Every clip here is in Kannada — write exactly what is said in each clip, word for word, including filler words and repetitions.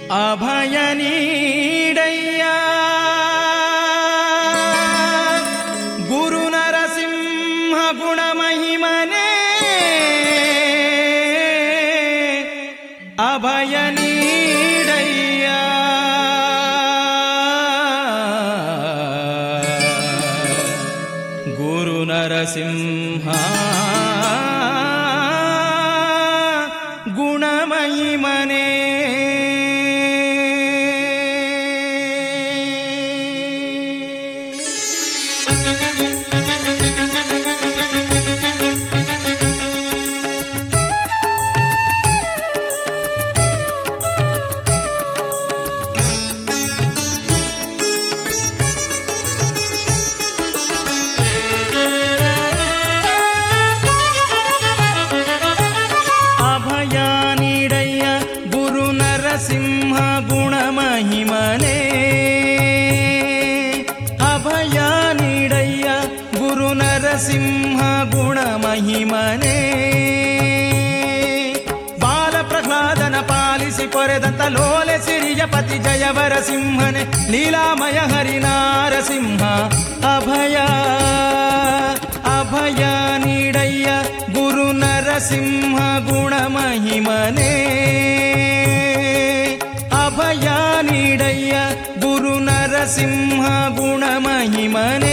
ಅಭಯ ನೀಡಯ್ಯ ಗುರು ನರಸಿಂಹ ಗುಣಮಹಿಮನೇ ಅಭಯ ನೀಡಯ್ಯ ಗುರು ನರಸಿಂಹ ಗುಣಮಹಿಮನೇ ಸಿಂಹ ಗುಣಮಹಿಮನೇ ಅಭಯ ನೀಡಯ್ಯ ಗುರು ನರಸಿಂಹ ಗುಣಮಹಿಮನೇ ಬಾಲ ಪ್ರಹ್ಲಾದನ ಪಾಲಿಸಿ ಪೊರೆದಂತ ಲೋಲೆ ಸಿರಿಯ ಪತಿ ಜಯವರ ಸಿಂಹನೆ ಲೀಲಾಮಯ ಹರಿನಾರಸಿಂಹ ಅಭಯ ಅಭಯ ನೀಡಯ್ಯ ಗುರು ನರಸಿಂಹ ಗುಣಮಹಿಮನೇ ಅಭಯ ನೀಡಯ್ಯ ಗುರು ನರಸಿಂಹ ಗುಣಮಹಿಮನೇ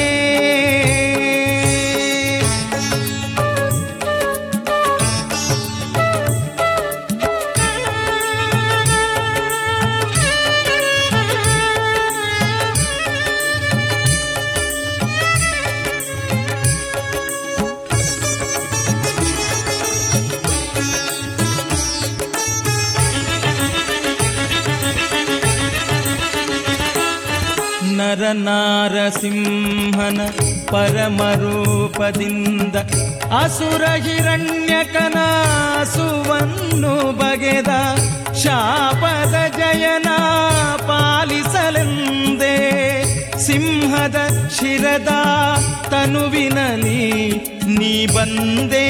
ನರನಾರಸಿಂಹನ ಪರಮರೂಪದಿಂದ ಅಸುರ ಹಿರಣ್ಯಕನಾಸುವನ್ನು ಬಗೆದ ಶಾಪದ ಜಯನ ಪಾಲಿಸಲೆಂದೇ ಸಿಂಹದ ಶಿರದ ತನುವಿನಲಿ ನೀ ಬಂದೇ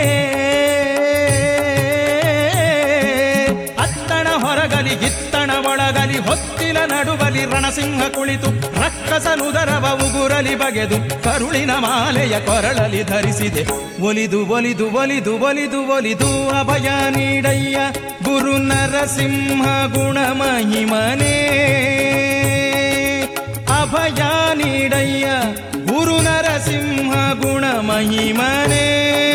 ಅತ್ತಣ ಹೊರಗಲಿ ಗಿತ್ತಣ ಒಳಗಲಿ ಹೊತ್ತಿಲ ನಡುವಲಿ ರಣಸಿಂಹ ಕುಳಿತು ರಕ್ಕಸನುದರವ ಉಗುರಲಿ ಬಗೆದು ಕರುಳಿನ ಮಾಲೆಯ ಕೊರಳಲಿ ಧರಿಸಿದೆ ಒಲಿದು ಒಲಿದು ಒಲಿದು ಒಲಿದು ಒಲಿದು ಅಭಯ ನೀಡಯ್ಯ ಗುರು ನರಸಿಂಹ ಗುಣಮಹಿಮನೇ ಅಭಯ ನೀಡಯ್ಯ ಗುರು ನರಸಿಂಹ ಗುಣಮಹಿಮನೇ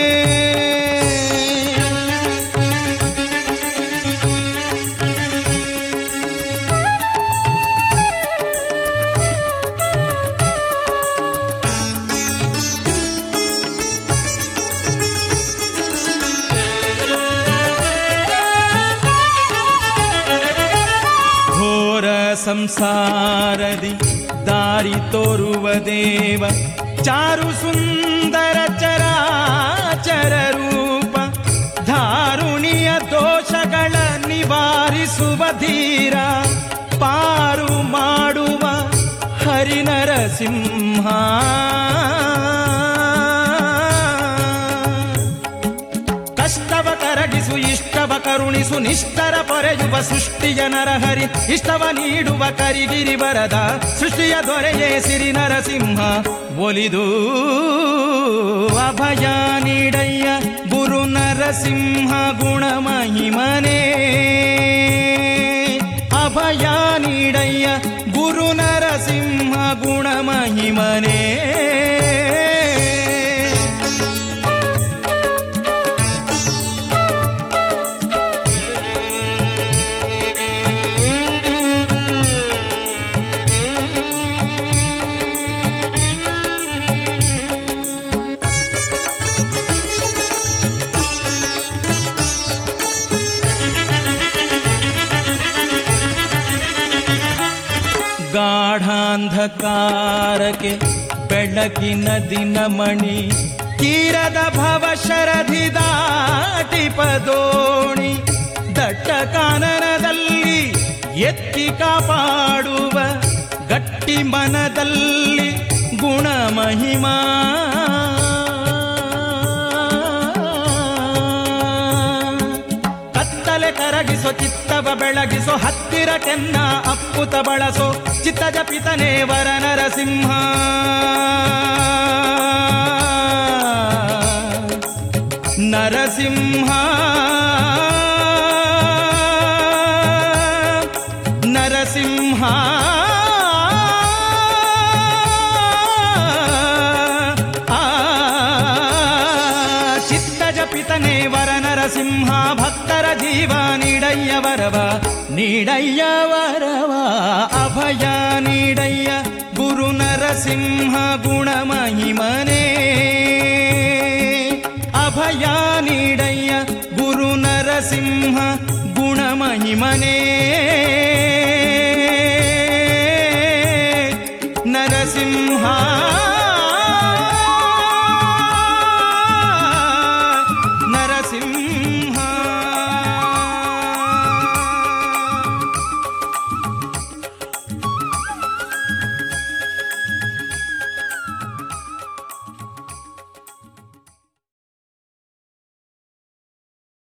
ಸಂಸಾರದಿ ದಾರಿ ತೋರುವ ದೇವ ಚಾರು ಸುಂದರ ಚರಾಚರ ರೂಪ ಧಾರುಣಿಯ ದೋಷಗಳ ನಿವಾರಿಸುವ ಧೀರ ಪಾರು ಮಾಡುವ ಹರಿನರಸಿಂಹ ಕಷ್ಟವ ಕರಗಿಸು ಇಷ್ಟವ ಕರುಣಿಸು ನಿಷ್ಠರ ಪೊರೆಯುವ ಸೃಷ್ಟಿಯ ನರಹರಿ ಇಷ್ಟವ ನೀಡುವ ಕರಿಗಿರಿ ಬರದ ಸೃಷ್ಟಿಯ ದೊರೆಯೇ ಸಿರಿ ನರಸಿಂಹ ಒಲಿದು ಅಭಯ ನೀಡಯ್ಯ ಗುರು ನರಸಿಂಹ ಗುಣಮಹಿಮನೇ ಅಭಯ ನೀಡಯ್ಯ ಗುರು ನರಸಿಂಹ ಗುಣಮಹಿಮನೇ ಗಾಢಾಂಧಕಾರಕ್ಕೆ ಬೆಳಕಿನ ದಿನಮಣಿ ತೀರದ ಭವ ಶರಧಿ ದಾಟಿ ಪದೋಣಿ ದಟ್ಟ ಕಾನನದಲ್ಲಿ ಎತ್ತಿ ಕಾಪಾಡುವ ಗಟ್ಟಿ ಮನದಲ್ಲಿ ಗುಣಮಹಿಮಾ ಕರಗಿಸೋ ಚಿತ್ತವ ಬೆಳಗಿಸೋ ಹತ್ತಿರ ಕೆನ್ನ ಅಪ್ಪುತ ಬಳಸೋ ಚಿತ್ತಜ ಪಿತನೇ ವರ ನರಸಿಂಹ ನರಸಿಂಹ ನರಸಿಂಹ ಪಿತನೇ ವರ ನರಸಿಂಹ ಭಕ್ತರ ಜೀವ ನೀಡಯ್ಯ ವರವ ನೀಡಯ್ಯ ವರವ ಅಭಯ ನೀಡಯ್ಯ ಗುರು ನರಸಿಂಹ ಗುಣಮಹಿಮನೇ ಅಭಯ ನೀಡಯ್ಯ ಗುರು ನರಸಿಂಹ ಗುಣಮಹಿಮನೇ